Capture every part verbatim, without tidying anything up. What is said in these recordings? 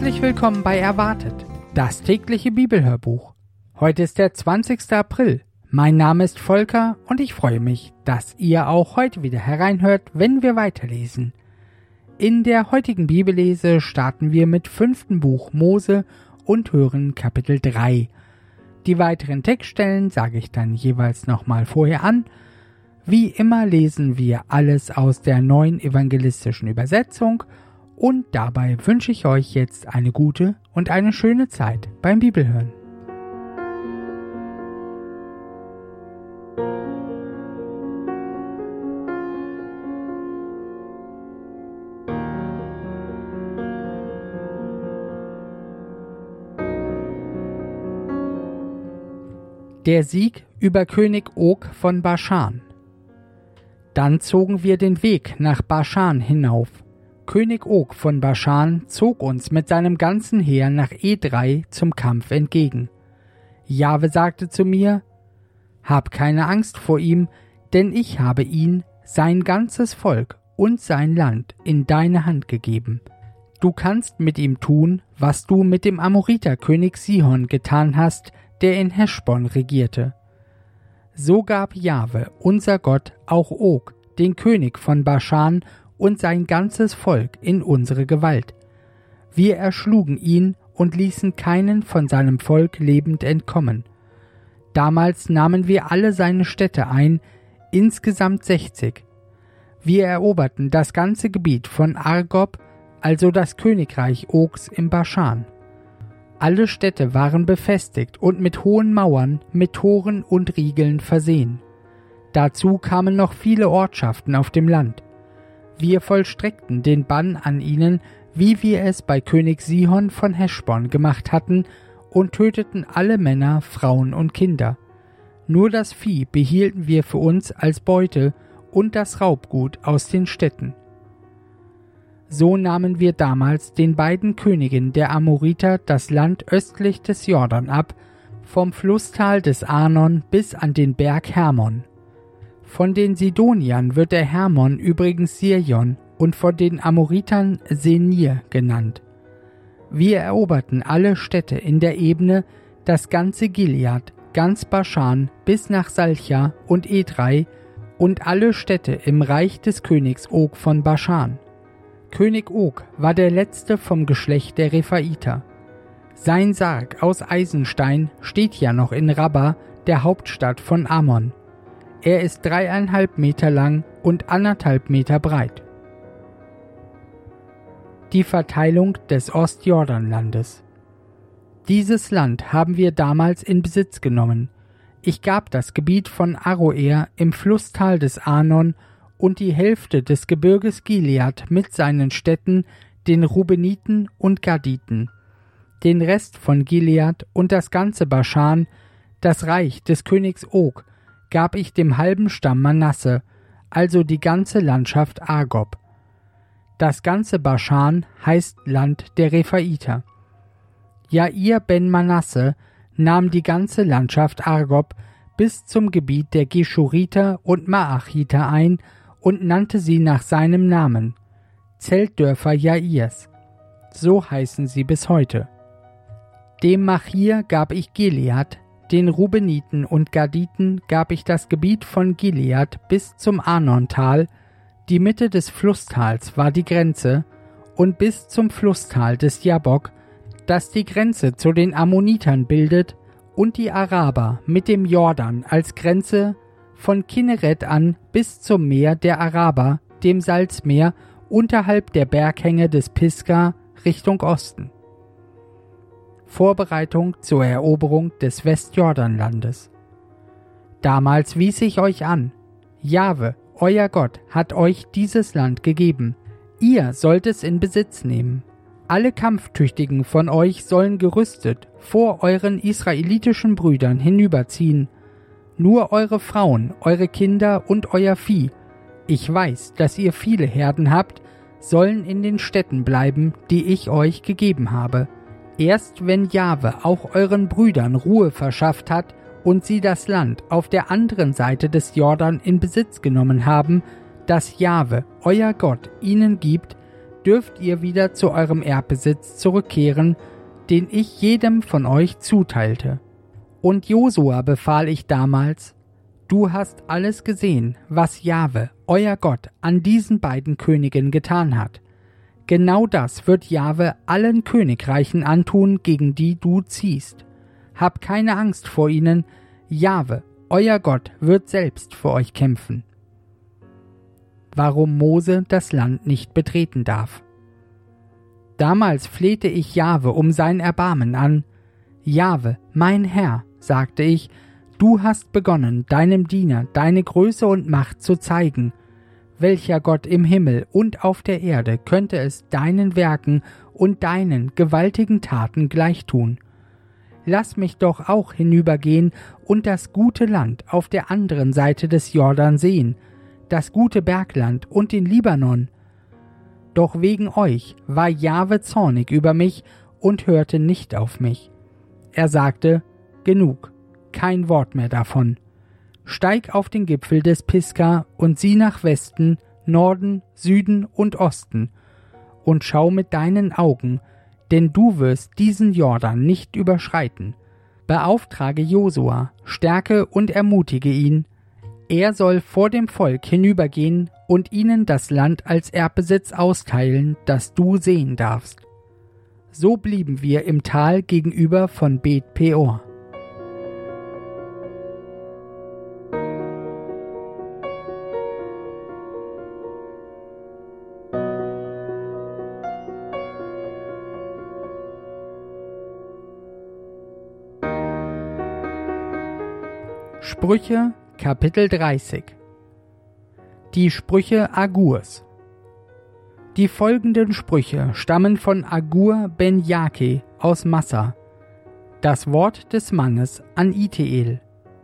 Herzlich willkommen bei Erwartet, das tägliche Bibelhörbuch. Heute ist der zwanzigster April. Mein Name ist Volker und ich freue mich, dass ihr auch heute wieder hereinhört, wenn wir weiterlesen. In der heutigen Bibellese starten wir mit fünften Buch Mose und hören Kapitel drei. Die weiteren Textstellen sage ich dann jeweils nochmal vorher an. Wie immer lesen wir alles aus der neuen evangelistischen Übersetzung und dabei wünsche ich euch jetzt eine gute und eine schöne Zeit beim Bibelhören. Der Sieg über König Og von Baschan. Dann zogen wir den Weg nach Baschan hinauf. König Og von Baschan zog uns mit seinem ganzen Heer nach Edrei zum Kampf entgegen. Jahwe sagte zu mir: Hab keine Angst vor ihm, denn ich habe ihn, sein ganzes Volk und sein Land in deine Hand gegeben. Du kannst mit ihm tun, was du mit dem Amoriterkönig Sihon getan hast, der in Heschbon regierte. So gab Jahwe, unser Gott, auch Og, den König von Baschan, und sein ganzes Volk in unsere Gewalt. Wir erschlugen ihn und ließen keinen von seinem Volk lebend entkommen. Damals nahmen wir alle seine Städte ein, insgesamt sechzig. Wir eroberten das ganze Gebiet von Argob, also das Königreich Ogs im Baschan. Alle Städte waren befestigt und mit hohen Mauern, mit Toren und Riegeln versehen. Dazu kamen noch viele Ortschaften auf dem Land. Wir vollstreckten den Bann an ihnen, wie wir es bei König Sihon von Heschbon gemacht hatten, und töteten alle Männer, Frauen und Kinder. Nur das Vieh behielten wir für uns als Beute und das Raubgut aus den Städten. So nahmen wir damals den beiden Königen der Amoriter das Land östlich des Jordan ab, vom Flusstal des Arnon bis an den Berg Hermon. Von den Sidoniern wird der Hermon übrigens Sirion und von den Amoritern Senir genannt. Wir eroberten alle Städte in der Ebene, das ganze Gilead, ganz Baschan bis nach Salcha und Edrei und alle Städte im Reich des Königs Og von Baschan. König Og war der letzte vom Geschlecht der Rephaiter. Sein Sarg aus Eisenstein steht ja noch in Rabba, der Hauptstadt von Ammon. Er ist dreieinhalb Meter lang und anderthalb Meter breit. Die Verteilung des Ostjordanlandes. Dieses Land haben wir damals in Besitz genommen. Ich gab das Gebiet von Aroer im Flusstal des Arnon und die Hälfte des Gebirges Gilead mit seinen Städten, den Rubeniten und Gaditen, den Rest von Gilead und das ganze Baschan, das Reich des Königs Og, gab ich dem halben Stamm Manasse, also die ganze Landschaft Argob. Das ganze Baschan heißt Land der Rephaiter. Jair ben Manasse nahm die ganze Landschaft Argob bis zum Gebiet der Geschuriter und Maachiter ein und nannte sie nach seinem Namen, Zeltdörfer Jairs. So heißen sie bis heute. Dem Machir gab ich Gilead, den Rubeniten und Gaditen gab ich das Gebiet von Gilead bis zum Arnontal, die Mitte des Flusstals war die Grenze, und bis zum Flusstal des Jabbok, das die Grenze zu den Ammonitern bildet, und die Araber mit dem Jordan als Grenze von Kinneret an bis zum Meer der Araber, dem Salzmeer, unterhalb der Berghänge des Pisga, Richtung Osten. Vorbereitung zur Eroberung des Westjordanlandes. Damals wies ich euch an: Jahwe, euer Gott, hat euch dieses Land gegeben. Ihr sollt es in Besitz nehmen. Alle Kampftüchtigen von euch sollen gerüstet vor euren israelitischen Brüdern hinüberziehen. Nur eure Frauen, eure Kinder und euer Vieh, ich weiß, dass ihr viele Herden habt, sollen in den Städten bleiben, die ich euch gegeben habe. Erst wenn Jahwe auch euren Brüdern Ruhe verschafft hat und sie das Land auf der anderen Seite des Jordan in Besitz genommen haben, das Jahwe, euer Gott, ihnen gibt, dürft ihr wieder zu eurem Erbbesitz zurückkehren, den ich jedem von euch zuteilte. Und Josua befahl ich damals: Du hast alles gesehen, was Jahwe, euer Gott, an diesen beiden Königen getan hat. Genau das wird Jahwe allen Königreichen antun, gegen die du ziehst. Hab keine Angst vor ihnen, Jahwe, euer Gott, wird selbst für euch kämpfen. Warum Mose das Land nicht betreten darf. Damals flehte ich Jahwe um sein Erbarmen an. Jahwe, mein Herr, sagte ich, du hast begonnen, deinem Diener deine Größe und Macht zu zeigen. Welcher Gott im Himmel und auf der Erde könnte es deinen Werken und deinen gewaltigen Taten gleichtun? Lass mich doch auch hinübergehen und das gute Land auf der anderen Seite des Jordan sehen, das gute Bergland und den Libanon. Doch wegen euch war Jahwe zornig über mich und hörte nicht auf mich. Er sagte: Genug, kein Wort mehr davon. Steig auf den Gipfel des Pisga und sieh nach Westen, Norden, Süden und Osten und schau mit deinen Augen, denn du wirst diesen Jordan nicht überschreiten. Beauftrage Josua, stärke und ermutige ihn. Er soll vor dem Volk hinübergehen und ihnen das Land als Erbbesitz austeilen, das du sehen darfst. So blieben wir im Tal gegenüber von Bet Peor. Sprüche, Kapitel dreißig. Die Sprüche Agurs. Die folgenden Sprüche stammen von Agur ben Jake aus Massa. Das Wort des Mannes an Itheel.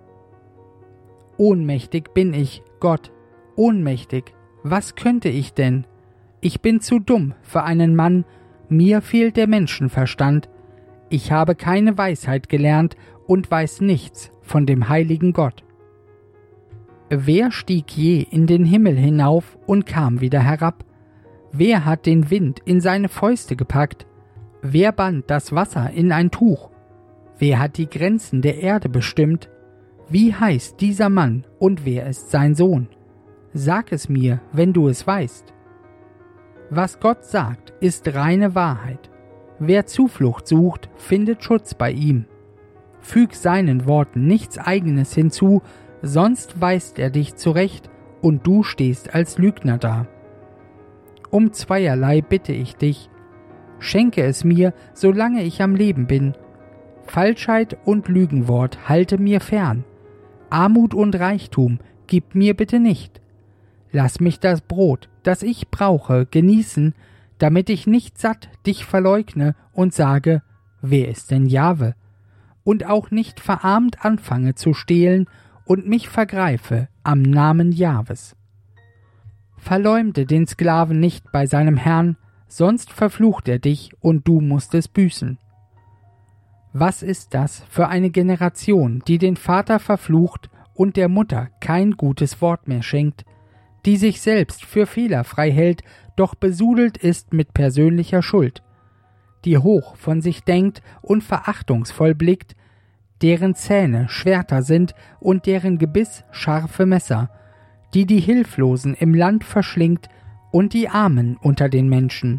Ohnmächtig bin ich, Gott, ohnmächtig, was könnte ich denn? Ich bin zu dumm für einen Mann, mir fehlt der Menschenverstand, ich habe keine Weisheit gelernt und weiß nichts von dem heiligen Gott. Wer stieg je in den Himmel hinauf und kam wieder herab? Wer hat den Wind in seine Fäuste gepackt? Wer band das Wasser in ein Tuch? Wer hat die Grenzen der Erde bestimmt? Wie heißt dieser Mann und wer ist sein Sohn? Sag es mir, wenn du es weißt. Was Gott sagt, ist reine Wahrheit. Wer Zuflucht sucht, findet Schutz bei ihm. Füg seinen Worten nichts Eigenes hinzu, sonst weist er dich zurecht und du stehst als Lügner da. Um zweierlei bitte ich dich. Schenke es mir, solange ich am Leben bin. Falschheit und Lügenwort halte mir fern. Armut und Reichtum gib mir bitte nicht. Lass mich das Brot, das ich brauche, genießen, damit ich nicht satt dich verleugne und sage, wer ist denn Jahwe? Und auch nicht verarmt anfange zu stehlen und mich vergreife am Namen Jahwes. Verleumde den Sklaven nicht bei seinem Herrn, sonst verflucht er dich und du musst es büßen. Was ist das für eine Generation, die den Vater verflucht und der Mutter kein gutes Wort mehr schenkt, die sich selbst für fehlerfrei hält, doch besudelt ist mit persönlicher Schuld, die hoch von sich denkt und verachtungsvoll blickt, deren Zähne Schwerter sind und deren Gebiss scharfe Messer, die die Hilflosen im Land verschlingt und die Armen unter den Menschen.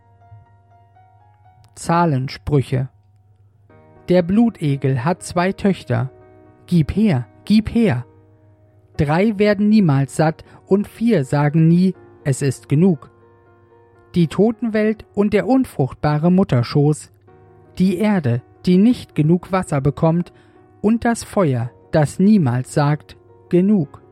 Zahlensprüche. Der Blutegel hat zwei Töchter. Gib her, gib her. Drei werden niemals satt und vier sagen nie, es ist genug. Die Totenwelt und der unfruchtbare Mutterschoß, die Erde, die nicht genug Wasser bekommt, und das Feuer, das niemals sagt, genug.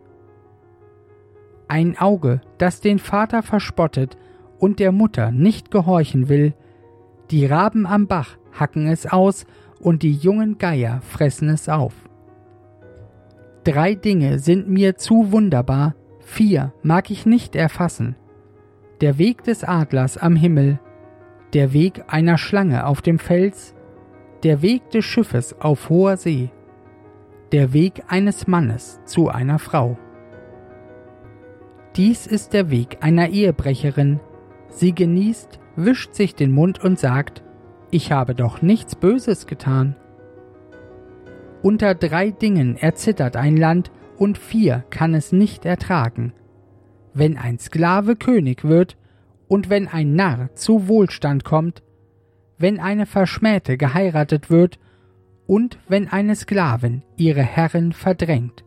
Ein Auge, das den Vater verspottet und der Mutter nicht gehorchen will, die Raben am Bach hacken es aus und die jungen Geier fressen es auf. Drei Dinge sind mir zu wunderbar, vier mag ich nicht erfassen. Der Weg des Adlers am Himmel, der Weg einer Schlange auf dem Fels, der Weg des Schiffes auf hoher See, der Weg eines Mannes zu einer Frau. Dies ist der Weg einer Ehebrecherin, Sie genießt, wischt sich den Mund und sagt, ich habe doch nichts Böses getan. Unter drei Dingen erzittert ein Land, und vier kann es nicht ertragen. Wenn ein Sklave König wird, und wenn ein Narr zu Wohlstand kommt, wenn eine Verschmähte geheiratet wird, und wenn eine Sklavin ihre Herrin verdrängt.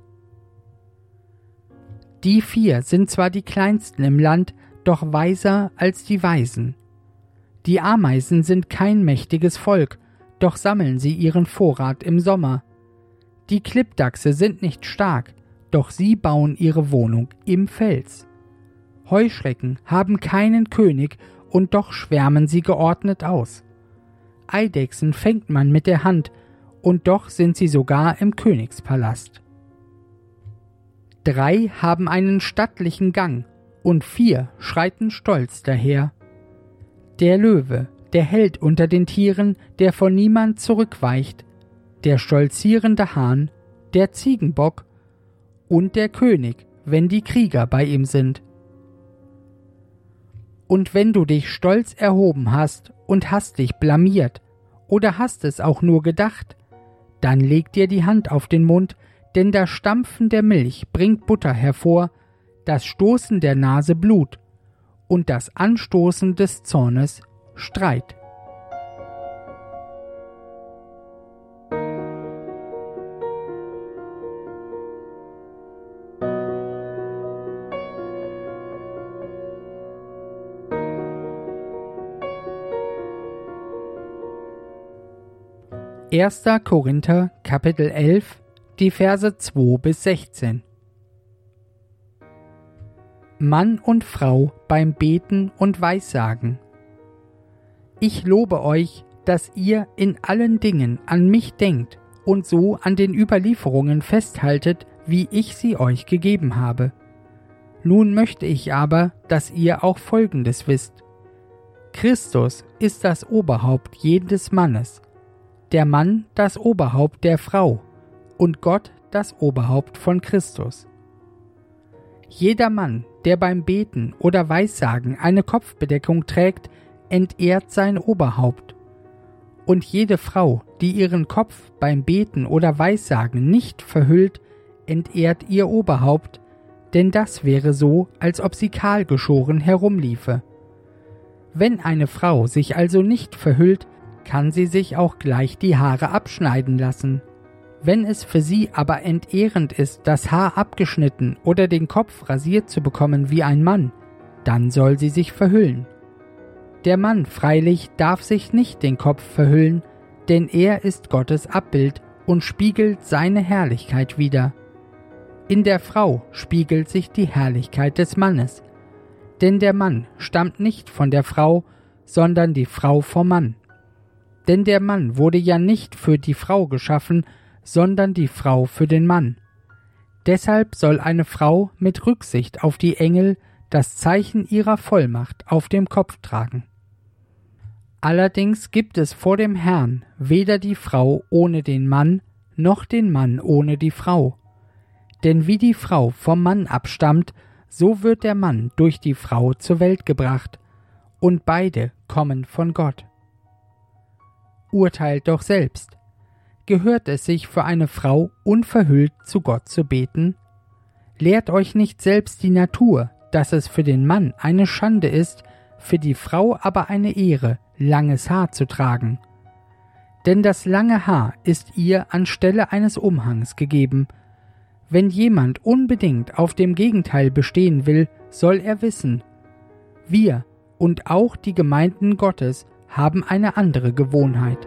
Die vier sind zwar die kleinsten im Land, doch weiser als die Weisen. Die Ameisen sind kein mächtiges Volk, doch sammeln sie ihren Vorrat im Sommer. Die Klippdachse sind nicht stark, doch sie bauen ihre Wohnung im Fels. Heuschrecken haben keinen König, und doch schwärmen sie geordnet aus. Eidechsen fängt man mit der Hand, und doch sind sie sogar im Königspalast. Drei haben einen stattlichen Gang, und vier schreiten stolz daher. Der Löwe, der Held unter den Tieren, der vor niemand zurückweicht, der stolzierende Hahn, der Ziegenbock und der König, wenn die Krieger bei ihm sind. Und wenn du dich stolz erhoben hast und hast dich blamiert oder hast es auch nur gedacht, dann leg dir die Hand auf den Mund, denn das Stampfen der Milch bringt Butter hervor, das Stoßen der Nase Blut und das Anstoßen des Zornes Streit. erster Korinther, Kapitel elf, die Verse zwei bis sechzehn. Mann und Frau beim Beten und Weissagen. Ich lobe euch, dass ihr in allen Dingen an mich denkt und so an den Überlieferungen festhaltet, wie ich sie euch gegeben habe. Nun möchte ich aber, dass ihr auch Folgendes wisst. Christus ist das Oberhaupt jedes Mannes, der Mann das Oberhaupt der Frau und Gott das Oberhaupt von Christus. Jeder Mann, der beim Beten oder Weissagen eine Kopfbedeckung trägt, entehrt sein Oberhaupt. Und jede Frau, die ihren Kopf beim Beten oder Weissagen nicht verhüllt, entehrt ihr Oberhaupt, denn das wäre so, als ob sie kahlgeschoren herumliefe. Wenn eine Frau sich also nicht verhüllt, kann sie sich auch gleich die Haare abschneiden lassen. Wenn es für sie aber entehrend ist, das Haar abgeschnitten oder den Kopf rasiert zu bekommen wie ein Mann, dann soll sie sich verhüllen. Der Mann freilich darf sich nicht den Kopf verhüllen, denn er ist Gottes Abbild und spiegelt seine Herrlichkeit wider. In der Frau spiegelt sich die Herrlichkeit des Mannes, denn der Mann stammt nicht von der Frau, sondern die Frau vom Mann. Denn der Mann wurde ja nicht für die Frau geschaffen, sondern die Frau für den Mann. Deshalb soll eine Frau mit Rücksicht auf die Engel das Zeichen ihrer Vollmacht auf dem Kopf tragen. Allerdings gibt es vor dem Herrn weder die Frau ohne den Mann, noch den Mann ohne die Frau. Denn wie die Frau vom Mann abstammt, so wird der Mann durch die Frau zur Welt gebracht, und beide kommen von Gott. Urteilt doch selbst. Gehört es sich für eine Frau unverhüllt zu Gott zu beten? Lehrt euch nicht selbst die Natur, dass es für den Mann eine Schande ist, für die Frau aber eine Ehre, langes Haar zu tragen. Denn das lange Haar ist ihr anstelle eines Umhangs gegeben. Wenn jemand unbedingt auf dem Gegenteil bestehen will, soll er wissen, wir und auch die Gemeinden Gottes haben eine andere Gewohnheit.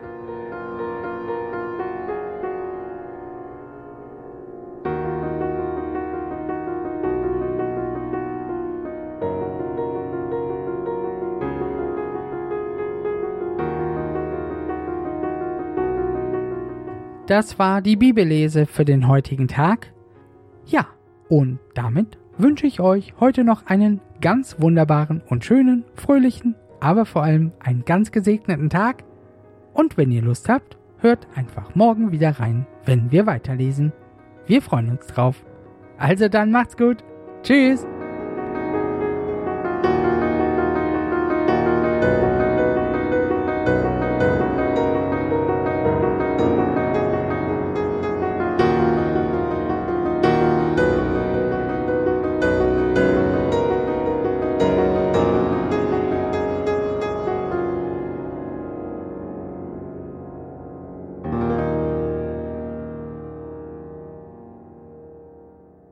Das war die Bibellese für den heutigen Tag. Ja, und damit wünsche ich euch heute noch einen ganz wunderbaren und schönen, fröhlichen, aber vor allem einen ganz gesegneten Tag. Und wenn ihr Lust habt, hört einfach morgen wieder rein, wenn wir weiterlesen. Wir freuen uns drauf. Also dann macht's gut. Tschüss.